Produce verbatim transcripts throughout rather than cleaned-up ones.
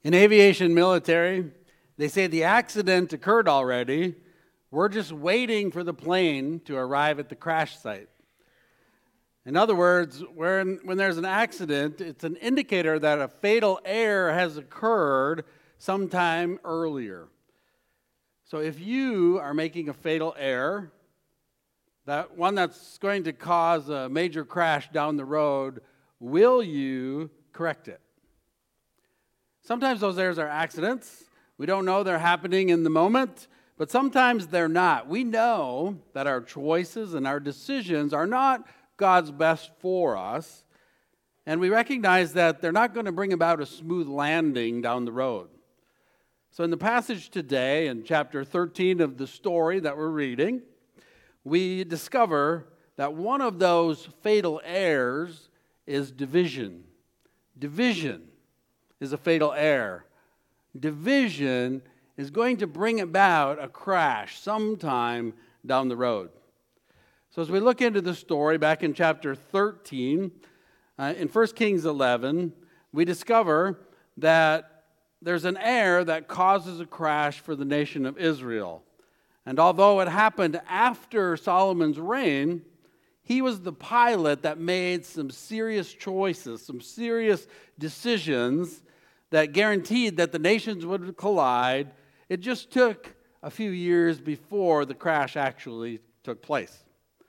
In aviation military, they say the accident occurred already. We're just waiting for the plane to arrive at the crash site. In other words, when, when there's an accident, it's an indicator that a fatal error has occurred sometime earlier. So if you are making a fatal error, that one that's going to cause a major crash down the road, will you correct it? Sometimes those errors are accidents. We don't know they're happening in the moment, but sometimes they're not. We know that our choices and our decisions are not God's best for us, and we recognize that they're not going to bring about a smooth landing down the road. So in the passage today, in chapter thirteen of the story that we're reading, we discover that one of those fatal errors is division. Division is a fatal error. Division is going to bring about a crash sometime down the road. So as we look into the story back in chapter thirteen, uh, in First Kings eleven, we discover that there's an error that causes a crash for the nation of Israel. And although it happened after Solomon's reign, he was the pilot that made some serious choices, some serious decisions that guaranteed that the nations would collide. It just took a few years before the crash actually took place.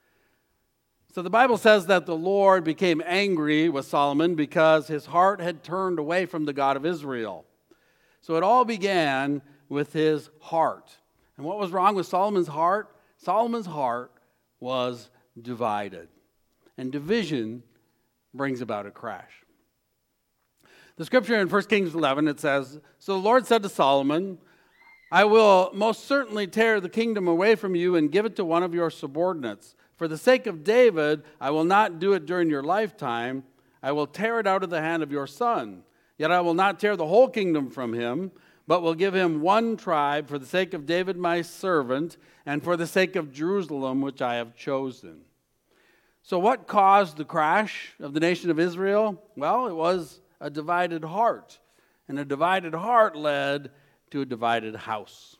So the Bible says that the Lord became angry with Solomon because his heart had turned away from the God of Israel. So it all began with his heart. And what was wrong with Solomon's heart? Solomon's heart was divided. And division brings about a crash. The scripture in First Kings eleven, it says, "So the Lord said to Solomon, I will most certainly tear the kingdom away from you and give it to one of your subordinates. For the sake of David, I will not do it during your lifetime. I will tear it out of the hand of your son. Yet I will not tear the whole kingdom from him, but will give him one tribe for the sake of David my servant, and for the sake of Jerusalem, which I have chosen." So what caused the crash of the nation of Israel? Well, it was a divided heart. And a divided heart led to a divided house.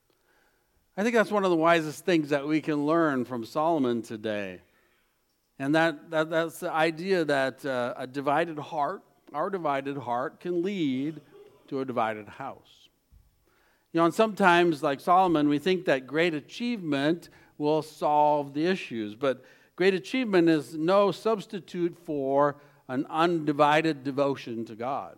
I think that's one of the wisest things that we can learn from Solomon today. And that, that that's the idea that uh, a divided heart, our divided heart, can lead to a divided house. You know, and sometimes, like Solomon, we think that great achievement will solve the issues. But great achievement is no substitute for an undivided devotion to God.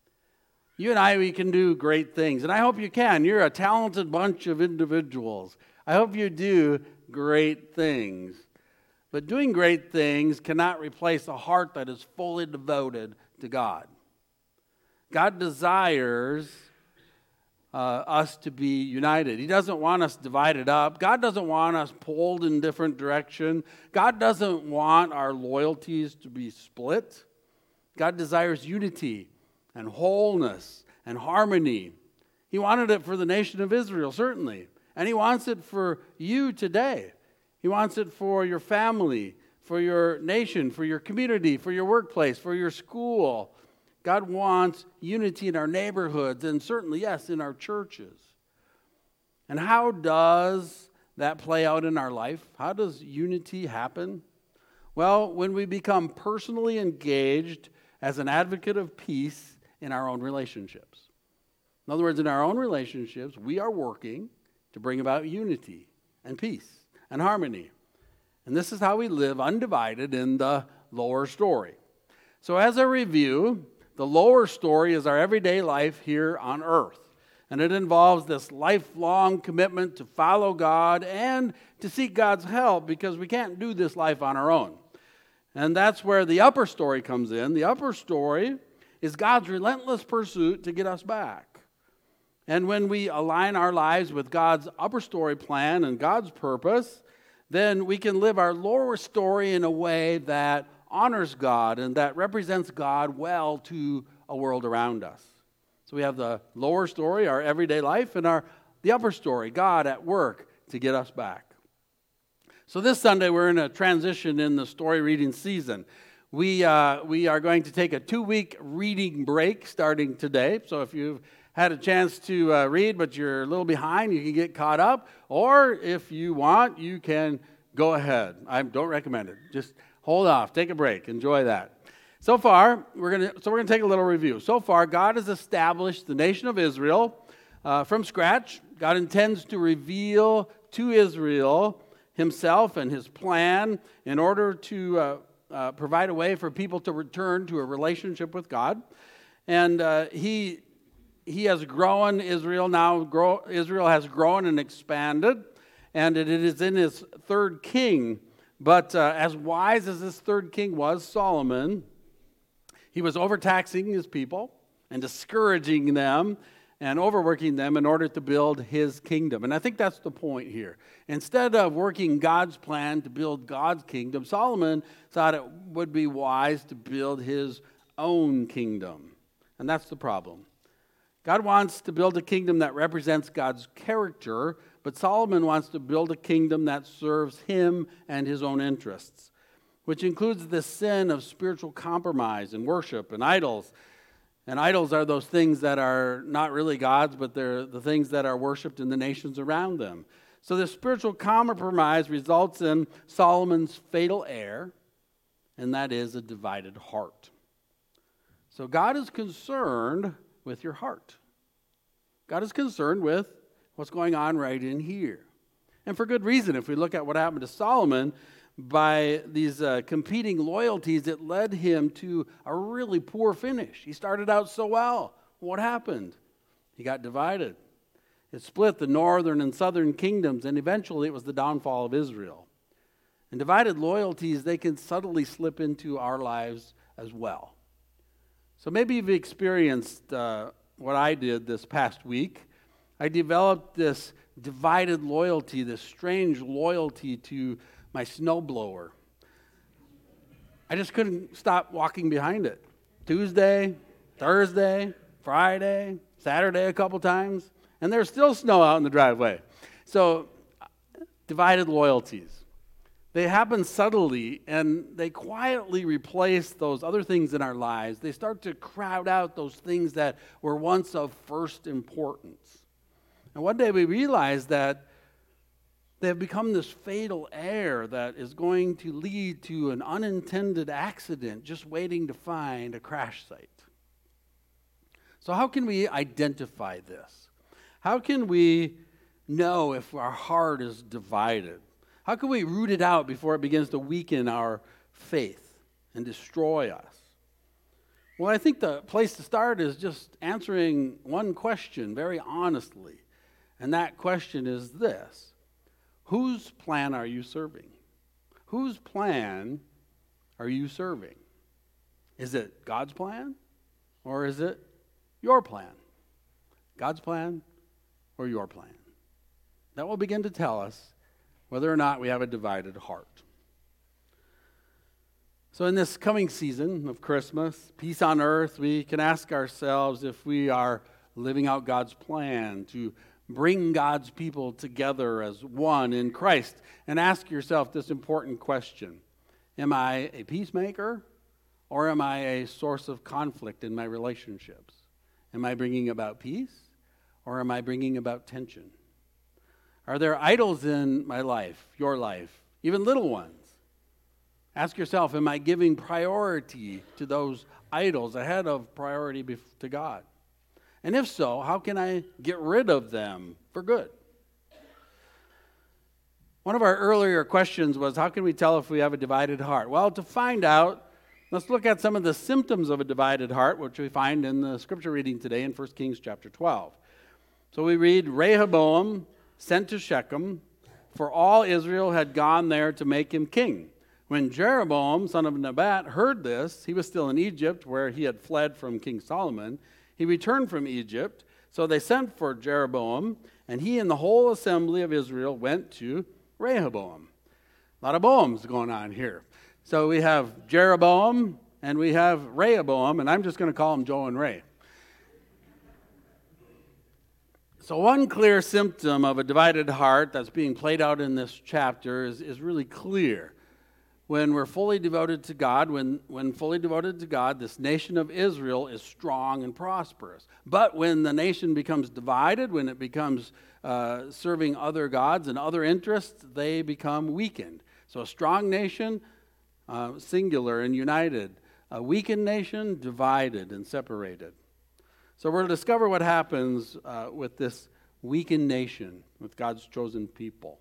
You and I, we can do great things. And I hope you can. You're a talented bunch of individuals. I hope you do great things. But doing great things cannot replace a heart that is fully devoted to God. God desires uh, us to be united. He doesn't want us divided up. God doesn't want us pulled in different directions. God doesn't want our loyalties to be split. God desires unity and wholeness and harmony. He wanted it for the nation of Israel, certainly. And he wants it for you today. He wants it for your family, for your nation, for your community, for your workplace, for your school. God wants unity in our neighborhoods and certainly, yes, in our churches. And how does that play out in our life? How does unity happen? Well, when we become personally engaged as an advocate of peace in our own relationships. In other words, in our own relationships, we are working to bring about unity and peace and harmony. And this is how we live undivided in the lower story. So as a review, the lower story is our everyday life here on earth. And it involves this lifelong commitment to follow God and to seek God's help because we can't do this life on our own. And that's where the upper story comes in. The upper story is God's relentless pursuit to get us back. And when we align our lives with God's upper story plan and God's purpose, then we can live our lower story in a way that honors God and that represents God well to a world around us. So we have the lower story, our everyday life, and our the upper story, God at work to get us back. So this Sunday we're in a transition in the story reading season. We, uh, we are going to take a two-week reading break starting today. So if you've had a chance to uh, read, but you're a little behind, you can get caught up. Or if you want, you can go ahead. I don't recommend it. Just hold off. Take a break. Enjoy that. So far, we're going to so we're going to take a little review. So far, God has established the nation of Israel uh, from scratch. God intends to reveal to Israel himself and his plan in order to uh, uh, provide a way for people to return to a relationship with God. And uh, he he has grown Israel now. Grow, Israel has grown and expanded, and it is in his third king. But uh, as wise as this third king was, Solomon, he was overtaxing his people and discouraging them and overworking them in order to build his kingdom. And I think that's the point here. Instead of working God's plan to build God's kingdom, Solomon thought it would be wise to build his own kingdom. And that's the problem. God wants to build a kingdom that represents God's character, but Solomon wants to build a kingdom that serves him and his own interests, which includes the sin of spiritual compromise and worship and idols. And idols are those things that are not really God's, but they're the things that are worshipped in the nations around them. So this spiritual compromise results in Solomon's fatal error, and that is a divided heart. So God is concerned with your heart. God is concerned with what's going on right in here. And for good reason. If we look at what happened to Solomon, by these uh, competing loyalties, it led him to a really poor finish. He started out so well. What happened? He got divided. It split the northern and southern kingdoms, and eventually it was the downfall of Israel. And divided loyalties, they can subtly slip into our lives as well. So maybe you've experienced uh, what I did this past week. I developed this divided loyalty, this strange loyalty to my snowblower. I just couldn't stop walking behind it. Tuesday, Thursday, Friday, Saturday a couple times, and there's still snow out in the driveway. So, divided loyalties. They happen subtly, and they quietly replace those other things in our lives. They start to crowd out those things that were once of first importance. And one day we realized that they have become this fatal error that is going to lead to an unintended accident just waiting to find a crash site. So how can we identify this? How can we know if our heart is divided? How can we root it out before it begins to weaken our faith and destroy us? Well, I think the place to start is just answering one question very honestly. And that question is this. Whose plan are you serving? Whose plan are you serving? Is it God's plan or is it your plan? God's plan or your plan? That will begin to tell us whether or not we have a divided heart. So in this coming season of Christmas, Peace on Earth, we can ask ourselves if we are living out God's plan to bring God's people together as one in Christ. And ask yourself this important question. Am I a peacemaker or am I a source of conflict in my relationships? Am I bringing about peace or am I bringing about tension? Are there idols in my life, your life, even little ones? Ask yourself, am I giving priority to those idols ahead of priority to God? And if so, how can I get rid of them for good? One of our earlier questions was, how can we tell if we have a divided heart? Well, to find out, let's look at some of the symptoms of a divided heart, which we find in the scripture reading today in First Kings chapter twelve. So we read, Rehoboam sent to Shechem, for all Israel had gone there to make him king. When Jeroboam, son of Nebat, heard this, he was still in Egypt, where he had fled from King Solomon. He returned from Egypt, so they sent for Jeroboam, and he and the whole assembly of Israel went to Rehoboam. A lot of Boams going on here. So we have Jeroboam, and we have Rehoboam, and I'm just going to call them Joe and Ray. So one clear symptom of a divided heart that's being played out in this chapter is, is really clear. when we're fully devoted to God, when, when fully devoted to God, this nation of Israel is strong and prosperous. But when the nation becomes divided, when it becomes uh, serving other gods and other interests, they become weakened. So a strong nation, uh, singular and united. A weakened nation, divided and separated. So we're going to discover what happens uh, with this weakened nation, with God's chosen people.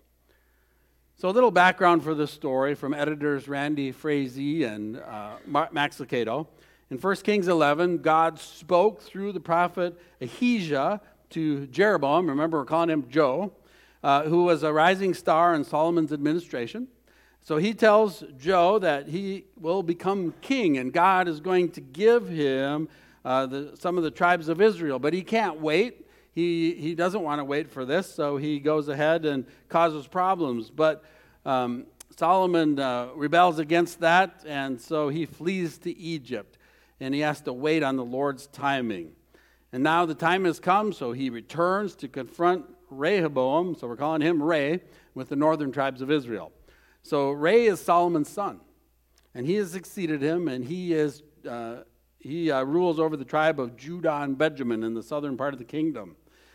So a little background for this story from editors Randy Frazee and uh, Max Lucado. In First Kings eleven, God spoke through the prophet Ahijah to Jeroboam, remember we're calling him Joe, uh, who was a rising star in Solomon's administration. So he tells Joe that he will become king, and God is going to give him uh, the, some of the tribes of Israel. But he can't wait. He, he doesn't want to wait for this, so he goes ahead and causes problems. But um, Solomon uh, rebels against that, and so he flees to Egypt, and he has to wait on the Lord's timing. And now the time has come, so he returns to confront Rehoboam, so we're calling him Ray, with the northern tribes of Israel. So Ray is Solomon's son, and he has succeeded him, and he is uh, he uh, rules over the tribe of Judah and Benjamin in the southern part of the kingdom.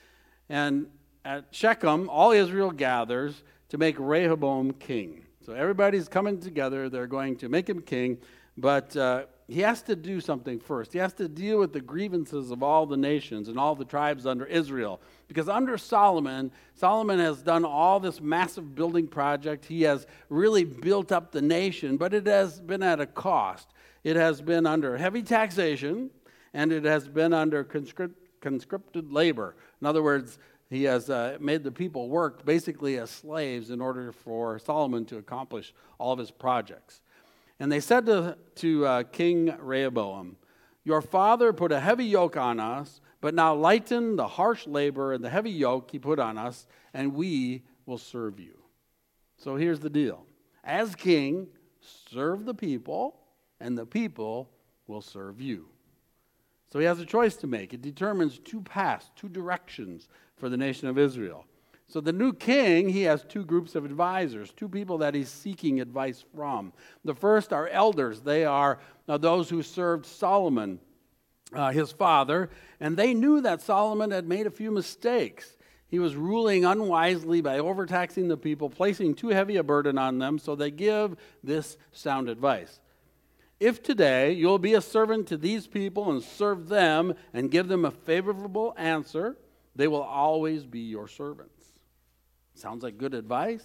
And at Shechem, all Israel gathers to make Rehoboam king. So everybody's coming together. They're going to make him king, but uh, he has to do something first. He has to deal with the grievances of all the nations and all the tribes under Israel. Because under Solomon, Solomon has done all this massive building project. He has really built up the nation, but it has been at a cost. It has been under heavy taxation, and it has been under conscript conscripted labor. In other words, he has uh, made the people work basically as slaves in order for Solomon to accomplish all of his projects. And they said to, to uh, King Rehoboam, "Your father put a heavy yoke on us, but now lighten the harsh labor and the heavy yoke he put on us, and we will serve you." So here's the deal. As king, serve the people, and the people will serve you. So he has a choice to make. It determines two paths, two directions for the nation of Israel. So the new king, he has two groups of advisors, two people that he's seeking advice from. The first are elders. They are uh, those who served Solomon, uh, his father, and they knew that Solomon had made a few mistakes. He was ruling unwisely by overtaxing the people, placing too heavy a burden on them, so they give this sound advice. "If today you'll be a servant to these people and serve them and give them a favorable answer, they will always be your servants." Sounds like good advice.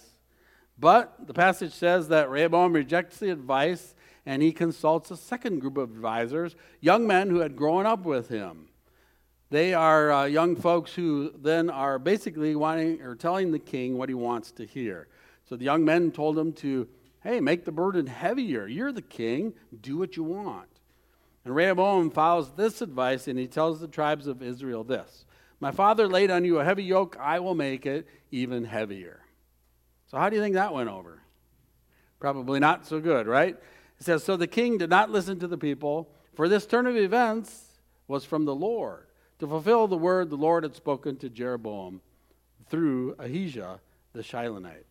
But the passage says that Rehoboam rejects the advice, and he consults a second group of advisors, young men who had grown up with him. They are uh, young folks who then are basically wanting or telling the king what he wants to hear. So the young men told him to, hey, make the burden heavier. You're the king. Do what you want. And Rehoboam follows this advice, and he tells the tribes of Israel this: "My father laid on you a heavy yoke. I will make it even heavier." So how do you think that went over? Probably not so good, right? It says, "So the king did not listen to the people, for this turn of events was from the Lord, to fulfill the word the Lord had spoken to Jeroboam through Ahijah the Shilonite."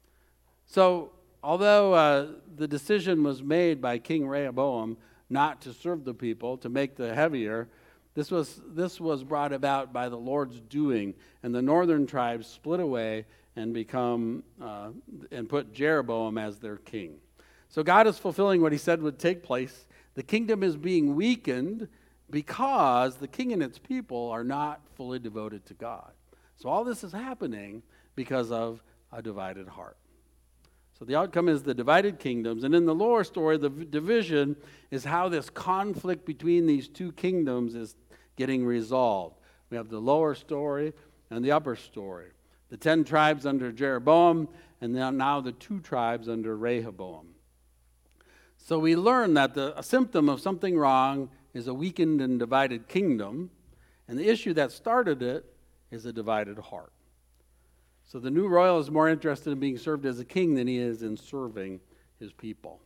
So although uh, the decision was made by King Rehoboam not to serve the people, to make the heavier, this was, this was brought about by the Lord's doing, and the northern tribes split away and become uh, and put Jeroboam as their king. So God is fulfilling what he said would take place. The kingdom is being weakened because the king and its people are not fully devoted to God. So all this is happening because of a divided heart. So the outcome is the divided kingdoms. And in the lower story, the division is how this conflict between these two kingdoms is getting resolved. We have the lower story and the upper story. The ten tribes under Jeroboam, and now the two tribes under Rehoboam. So we learn that the, a symptom of something wrong is a weakened and divided kingdom, and the issue that started it is a divided heart. So the new royal is more interested in being served as a king than he is in serving his people.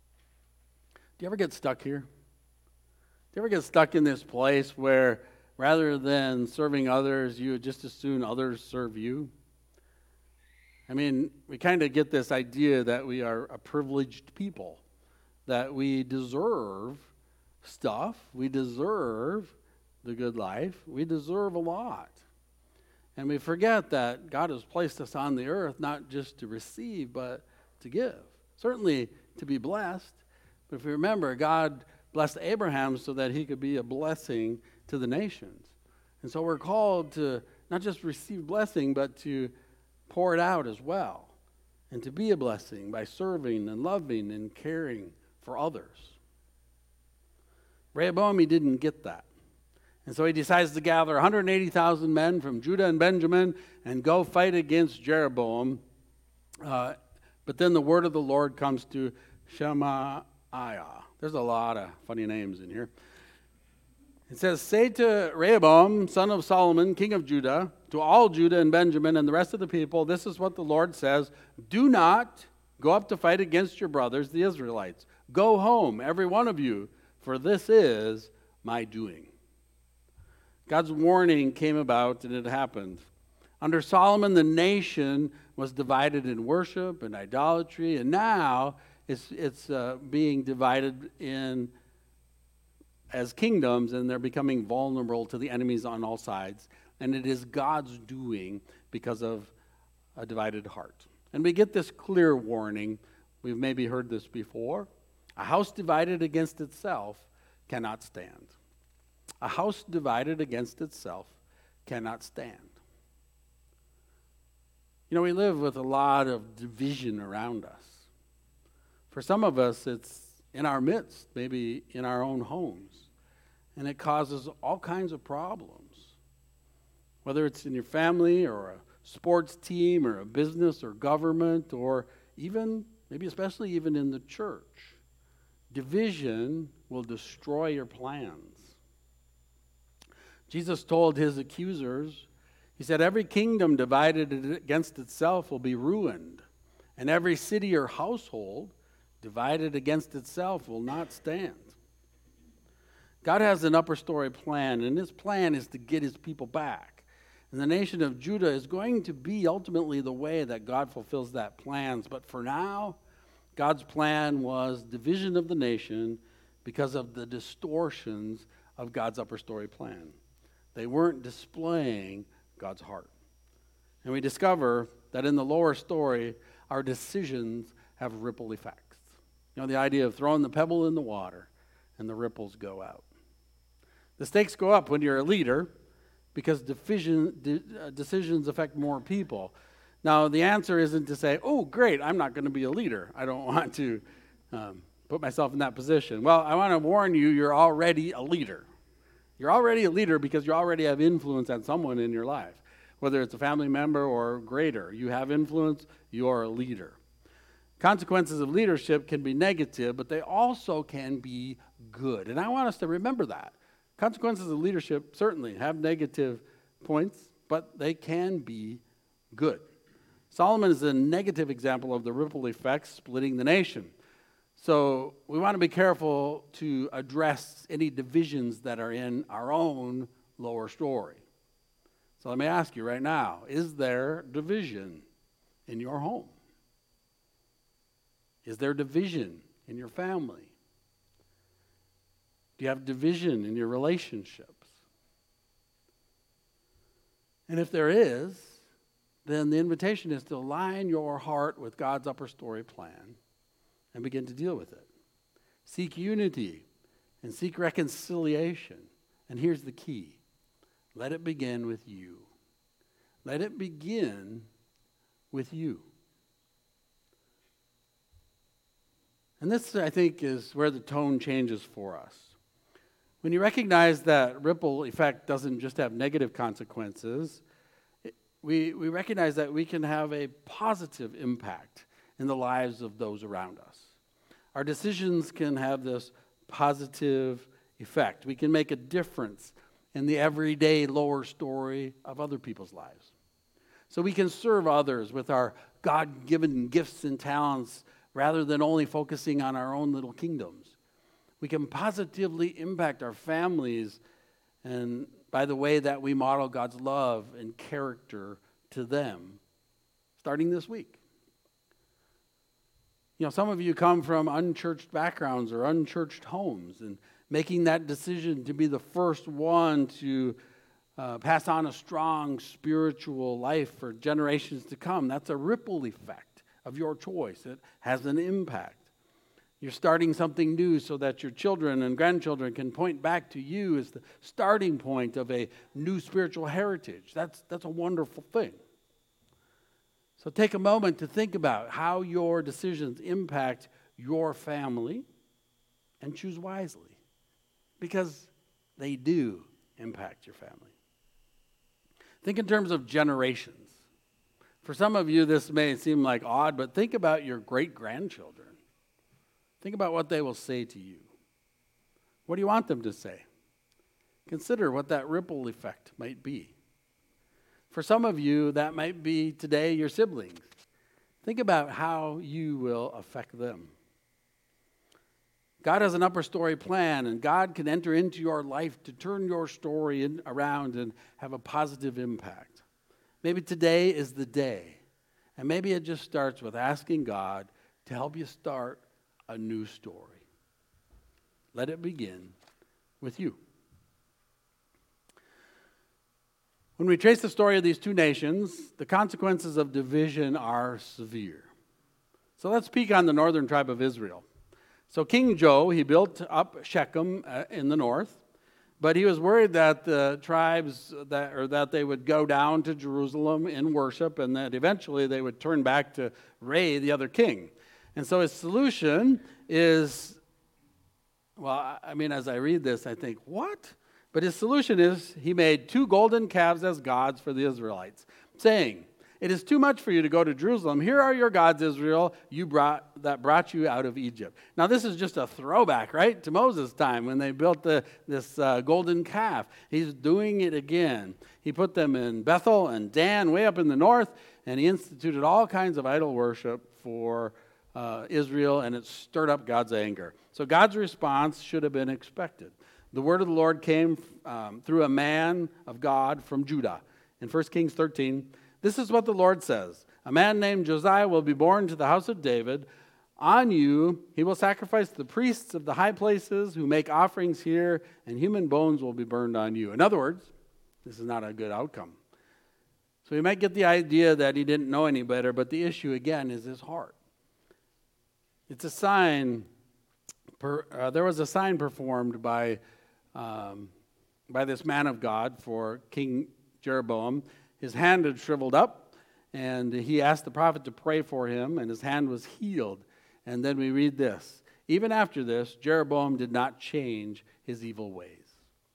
Do you ever get stuck here? Do you ever get stuck in this place where rather than serving others, you would just as soon others serve you? I mean, we kind of get this idea that we are a privileged people, that we deserve stuff, we deserve the good life, we deserve a lot. And we forget that God has placed us on the earth not just to receive, but to give. Certainly to be blessed. But if you remember, God blessed Abraham so that he could be a blessing to the nations. And so we're called to not just receive blessing, but to pour it out as well. And to be a blessing by serving and loving and caring for others. Rehoboam, he didn't get that. And so he decides to gather one hundred eighty thousand men from Judah and Benjamin and go fight against Jeroboam. Uh, but then the word of the Lord comes to Shemaiah. There's a lot of funny names in here. It says, say to Rehoboam, son of Solomon, king of Judah, to all Judah and Benjamin and the rest of the people, this is what the Lord says, do not go up to fight against your brothers, the Israelites. Go home, every one of you, for this is my doing. God's warning came about, and it happened. Under Solomon, the nation was divided in worship and idolatry, and now it's, it's uh, being divided in as kingdoms, and they're becoming vulnerable to the enemies on all sides. And it is God's doing because of a divided heart. And we get this clear warning. We've maybe heard this before. A house divided against itself cannot stand. A house divided against itself cannot stand. You know, we live with a lot of division around us. For some of us, it's in our midst, maybe in our own homes. And it causes all kinds of problems. Whether it's in your family or a sports team or a business or government or even, maybe especially even in the church. Division will destroy your plans. Jesus told his accusers, he said, every kingdom divided against itself will be ruined, and every city or household divided against itself will not stand. God has an upper story plan, and his plan is to get his people back. And the nation of Judah is going to be ultimately the way that God fulfills that plan. But for now, God's plan was division of the nation because of the distortions of God's upper story plan. They weren't displaying God's heart. And we discover that in the lower story, our decisions have ripple effects. You know, the idea of throwing the pebble in the water and the ripples go out. The stakes go up when you're a leader because division, de- uh, decisions affect more people. Now, the answer isn't to say, oh, great, I'm not going to be a leader. I don't want to um, put myself in that position. Well, I want to warn you, you're already a leader. You're already a leader because you already have influence on someone in your life. Whether it's a family member or greater, you have influence, you are a leader. Consequences of leadership can be negative, but they also can be good. And I want us to remember that. Consequences of leadership certainly have negative points, but they can be good. Solomon is a negative example of the ripple effects splitting the nation. So we want to be careful to address any divisions that are in our own lower story. So let me ask you right now, is there division in your home? Is there division in your family? Do you have division in your relationships? And if there is, then the invitation is to align your heart with God's upper story plan and begin to deal with it. Seek unity and seek reconciliation. And here's the key. Let it begin with you. Let it begin with you. And this, I think, is where the tone changes for us. When you recognize that ripple effect doesn't just have negative consequences, it, we, we recognize that we can have a positive impact in the lives of those around us. Our decisions can have this positive effect. We can make a difference in the everyday lower story of other people's lives. So we can serve others with our God-given gifts and talents rather than only focusing on our own little kingdoms. We can positively impact our families and by the way that we model God's love and character to them. starting this week. You know, some of you come from unchurched backgrounds or unchurched homes, and making that decision to be the first one to uh, pass on a strong spiritual life for generations to come, that's a ripple effect of your choice. It has an impact. You're starting something new so that your children and grandchildren can point back to you as the starting point of a new spiritual heritage. That's, that's a wonderful thing. So take a moment to think about how your decisions impact your family and choose wisely, because they do impact your family. Think in terms of generations. For some of you, this may seem like odd, but think about your great-grandchildren. Think about what they will say to you. What do you want them to say? Consider what that ripple effect might be. For some of you, that might be today your siblings. Think about how you will affect them. God has an upper story plan, and God can enter into your life to turn your story in, around and have a positive impact. Maybe today is the day, and maybe it just starts with asking God to help you start a new story. Let it begin with you. When we trace the story of these two nations, the consequences of division are severe. So let's peek on the northern tribe of Israel. So King Joe, he built up Shechem uh, in the north, but he was worried that the tribes that or that they would go down to Jerusalem in worship, and that eventually they would turn back to Ray, the other king. And so his solution is, well, I mean, as I read this, I think, what? But his solution is he made two golden calves as gods for the Israelites, saying, "It is too much for you to go to Jerusalem. Here are your gods, Israel, you brought that brought you out of Egypt." Now, this is just a throwback, right, to Moses' time when they built the, this uh, golden calf. He's doing it again. He put them in Bethel and Dan, way up in the north, and he instituted all kinds of idol worship for uh, Israel, and it stirred up God's anger. So God's response should have been expected. The word of the Lord came um, through a man of God from Judah. In First Kings thirteen, this is what the Lord says: "A man named Josiah will be born to the house of David. On you he will sacrifice the priests of the high places who make offerings here, and human bones will be burned on you." In other words, this is not a good outcome. So you might get the idea that he didn't know any better, but the issue again is his heart. It's a sign, per, uh, there was a sign performed by, um, by this man of God for King Jeroboam. His hand had shriveled up, and he asked the prophet to pray for him, and his hand was healed. And then we read this: "Even after this, Jeroboam did not change his evil ways."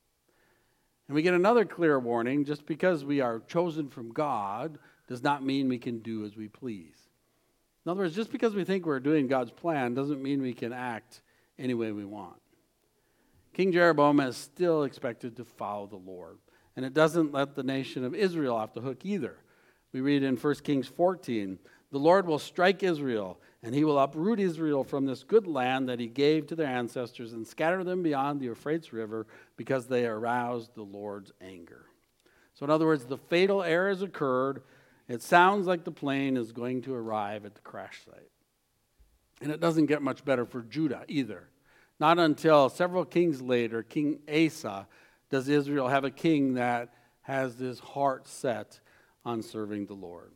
And we get another clear warning: just because we are chosen from God does not mean we can do as we please. In other words, just because we think we're doing God's plan doesn't mean we can act any way we want. King Jeroboam is still expected to follow the Lord. And it doesn't let the nation of Israel off the hook either. We read in First Kings fourteen, "The Lord will strike Israel, and he will uproot Israel from this good land that he gave to their ancestors and scatter them beyond the Euphrates River because they aroused the Lord's anger." So in other words, the fatal error has occurred. It sounds like the plane is going to arrive at the crash site. And it doesn't get much better for Judah either. Not until several kings later, King Asa, does Israel have a king that has his heart set on serving the Lord.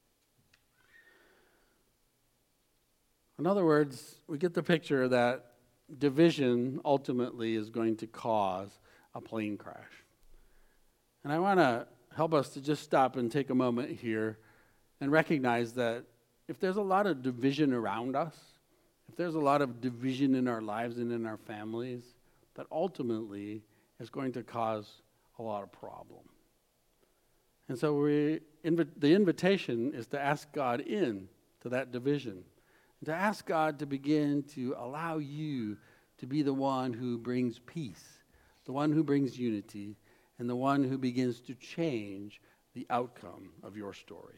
In other words, we get the picture that division ultimately is going to cause a plane crash. And I want to help us to just stop and take a moment here and recognize that if there's a lot of division around us, if there's a lot of division in our lives and in our families, that ultimately is going to cause a lot of problem. And so we, invi- the invitation is to ask God in to that division, and to ask God to begin to allow you to be the one who brings peace, the one who brings unity, and the one who begins to change the outcome of your story.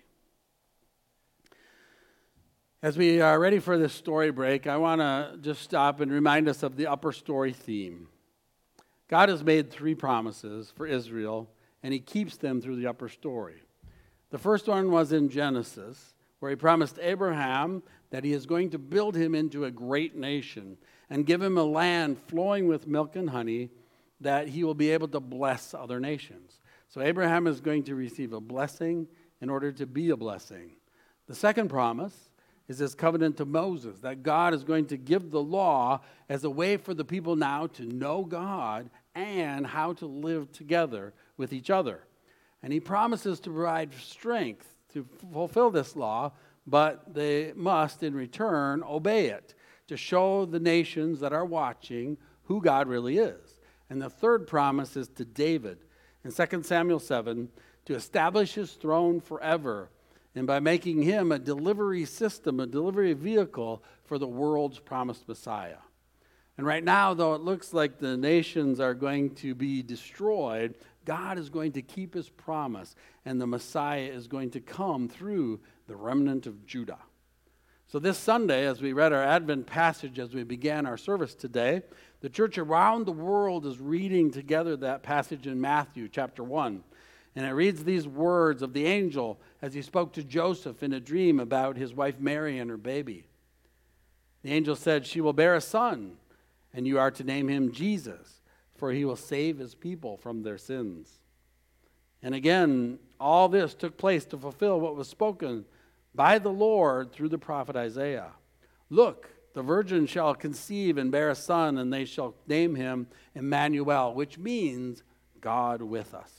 As we are ready for this story break, I want to just stop and remind us of the upper story theme. God has made three promises for Israel, and he keeps them through the upper story. The first one was in Genesis, where he promised Abraham that he is going to build him into a great nation and give him a land flowing with milk and honey that he will be able to bless other nations. So Abraham is going to receive a blessing in order to be a blessing. The second promise is this covenant to Moses, that God is going to give the law as a way for the people now to know God and how to live together with each other. And he promises to provide strength to fulfill this law, but they must in return obey it to show the nations that are watching who God really is. And the third promise is to David in Second Samuel seven to establish his throne forever, and by making him a delivery system, a delivery vehicle for the world's promised Messiah. And right now, though it looks like the nations are going to be destroyed, God is going to keep his promise, and the Messiah is going to come through the remnant of Judah. So this Sunday, as we read our Advent passage, as we began our service today, the church around the world is reading together that passage in Matthew chapter one. And it reads these words of the angel as he spoke to Joseph in a dream about his wife Mary and her baby. The angel said, "She will bear a son, and you are to name him Jesus, for he will save his people from their sins." And again, all this took place to fulfill what was spoken by the Lord through the prophet Isaiah. "Look, the virgin shall conceive and bear a son, and they shall name him Emmanuel," which means God with us.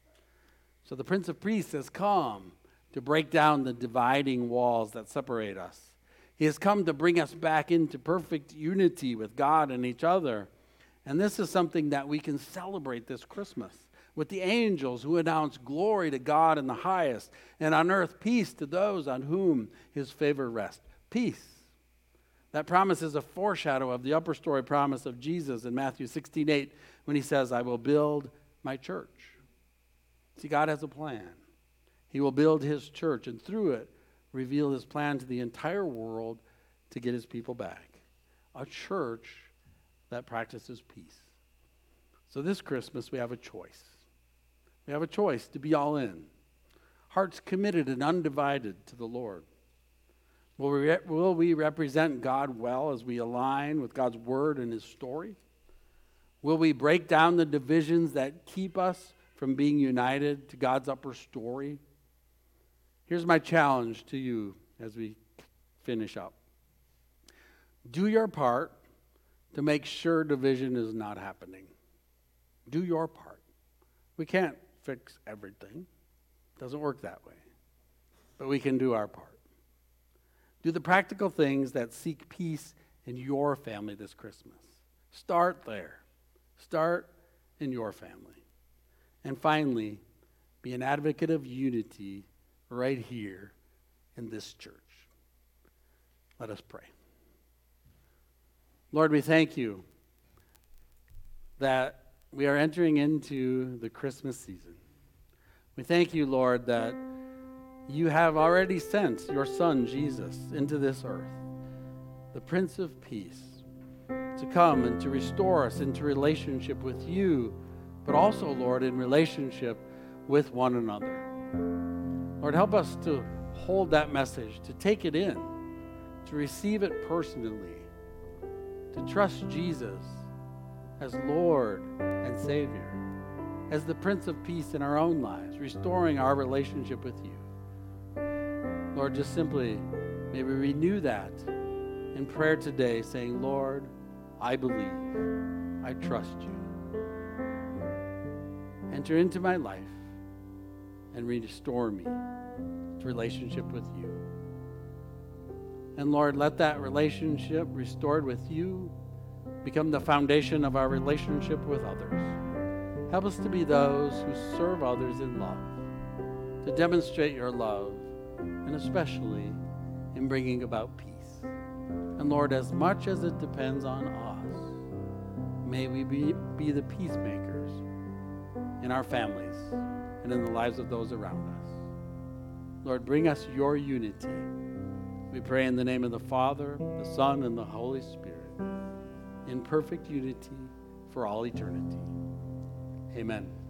So the Prince of Peace has come to break down the dividing walls that separate us. He has come to bring us back into perfect unity with God and each other. And this is something that we can celebrate this Christmas with the angels who announce glory to God in the highest, and on earth peace to those on whom his favor rests. Peace. That promise is a foreshadow of the upper story promise of Jesus in Matthew sixteen eight when he says, "I will build my church." See, God has a plan. He will build his church, and through it, reveal his plan to the entire world to get his people back. A church that practices peace. So this Christmas, we have a choice. We have a choice to be all in. Hearts committed and undivided to the Lord. Will we, re- will we represent God well as we align with God's word and his story? Will we break down the divisions that keep us from being united to God's upper story? Here's my challenge to you as we finish up. Do your part to make sure division is not happening. Do your part. We can't fix everything. It doesn't work that way. But we can do our part. Do the practical things that seek peace in your family this Christmas. Start there. Start in your family. And finally, be an advocate of unity right here in this church. Let us pray. Lord, we thank you that we are entering into the Christmas season. We thank you, Lord, that you have already sent your Son, Jesus, into this earth, the Prince of Peace, to come and to restore us into relationship with you, but also, Lord, in relationship with one another. Lord, help us to hold that message, to take it in, to receive it personally, to trust Jesus as Lord and Savior, as the Prince of Peace in our own lives, restoring our relationship with you. Lord, just simply may we renew that in prayer today, saying, Lord, I believe, I trust you. Enter into my life and restore me to relationship with you. And Lord, let that relationship restored with you become the foundation of our relationship with others. Help us to be those who serve others in love, to demonstrate your love, and especially in bringing about peace. And Lord, as much as it depends on us, may we be, be the peacemakers in our families and in the lives of those around us. Lord, bring us your unity. We pray in the name of the Father, the Son, and the Holy Spirit, in perfect unity for all eternity. Amen.